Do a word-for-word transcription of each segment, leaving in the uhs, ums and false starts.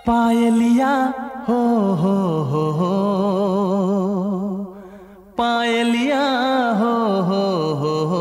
पायलिया हो हो हो हो, पायलिया हो हो हो हो।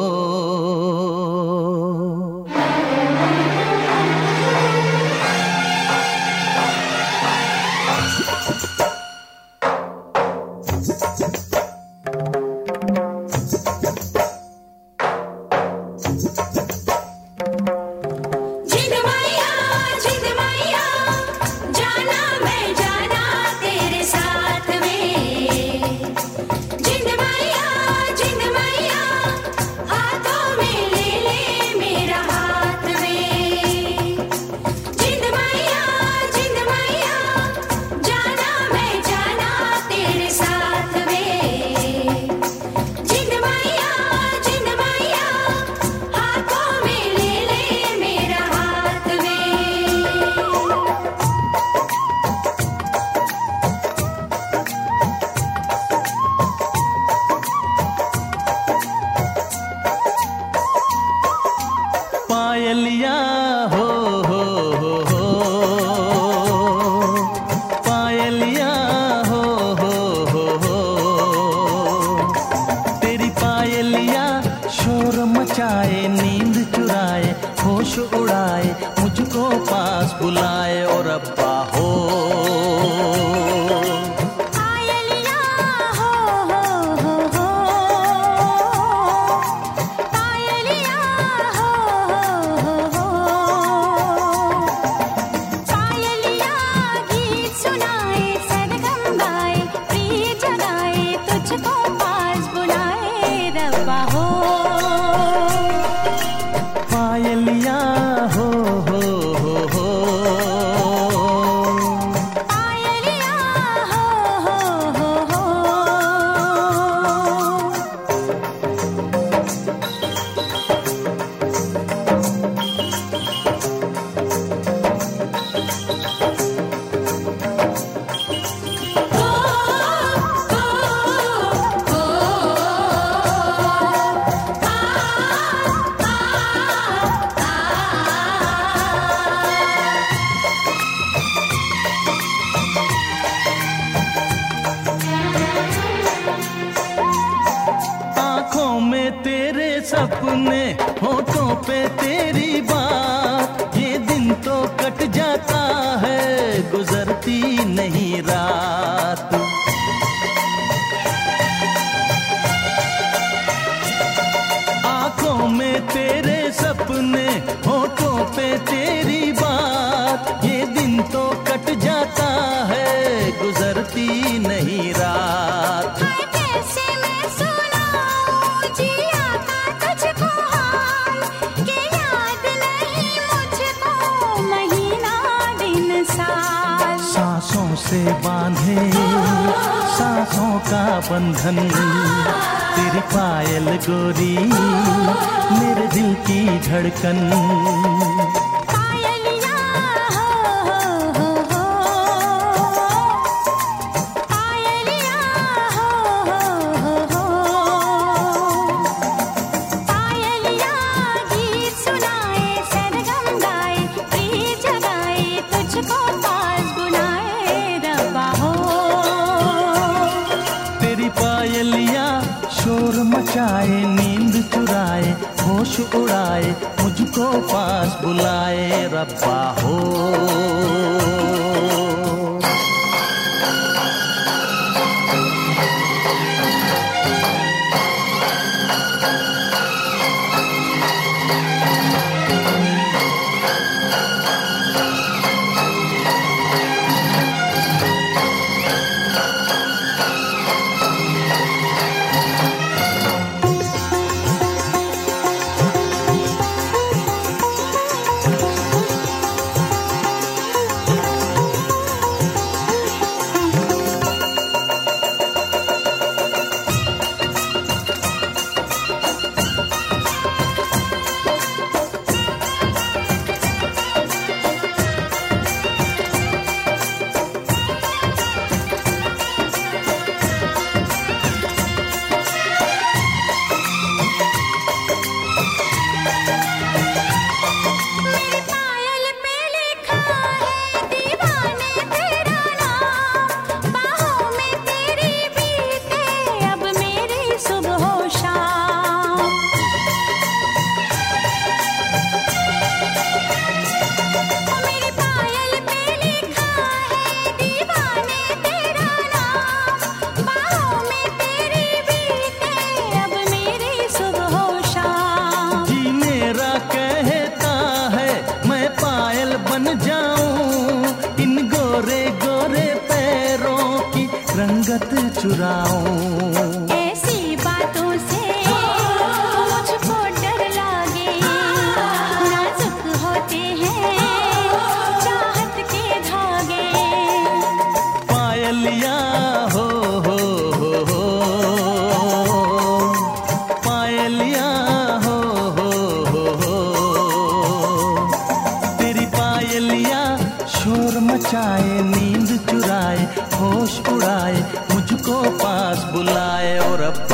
पायलिया हो हो हो हो, पायलिया हो हो हो हो। तेरी पायलिया शोर मचाए, नींद चुराए, होश उड़ाए, मुझको पास बुलाए और अब्बा हो। पायलिया हो हो हो हो, पायलिया हो हो हो हो। आँखों में तेरे सपने, होठों पे तेरी बात, ये दिन तो कट जाता है, गुजरती नहीं रात। आँखों में तेरे सपने, होठों पे तेरी बात, ये दिन तो कट जाता है, गुजरती नहीं रात। कैसे मैं सुनाऊं जिया का तुझको हाल, कि याद नहीं मुझको महीना दिन साल। सांसों से बांधे सांसों का बंधन, तेरी पायल गोरी मेरे दिल की धड़कन। पायलिया हो हो हो हो, पायलिया हो हो हो हो। पायलिया गीत सुनाए, सरगम गाए, प्रीत जगाए, तुझको पास बुलाए रब्बा हो। तेरी पायलिया शोर मचाए, नींद चुराए, होश उड़ाए, मुझको पास बुलाए रब्बा हो। चुराऊं। ऐसी बातों से मुझको डर लागे, नाजुक होते हैं चाहत के धागे। पायलिया हो हो हो हो, पायलिया हो हो हो हो, तेरी पायलिया शोर मचाए, नींद चुराए, होश उड़ाए, मुझको पास बुलाए और अब